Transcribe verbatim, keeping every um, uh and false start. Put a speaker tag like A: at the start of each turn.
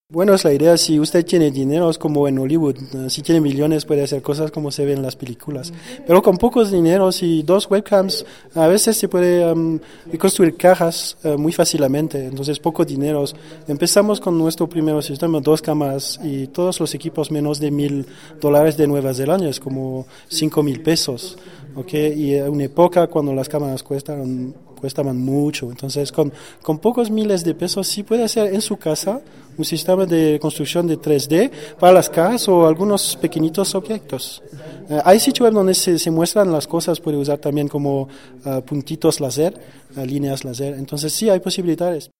A: Bueno, es la idea, si usted tiene dinero, es como en Hollywood, eh, si tiene millones puede hacer cosas como se ven en las películas, pero con pocos dineros y dos webcams, a veces se puede um, construir cajas uh, muy fácilmente, entonces poco dinero. Empezamos con nuestro primer sistema, dos cámaras y todos los equipos menos de mil dólares de Nueva Zelanda, es como cinco mil pesos, ¿ok? Y en una época cuando las cámaras cuestan cuestaban mucho. Entonces, con, con pocos miles de pesos sí puede hacer en su casa un sistema de construcción de tres D para las casas o algunos pequeñitos objetos. Uh, hay sitios web donde se, se muestran las cosas, puede usar también como uh, puntitos láser, uh, líneas láser. Entonces, sí hay posibilidades.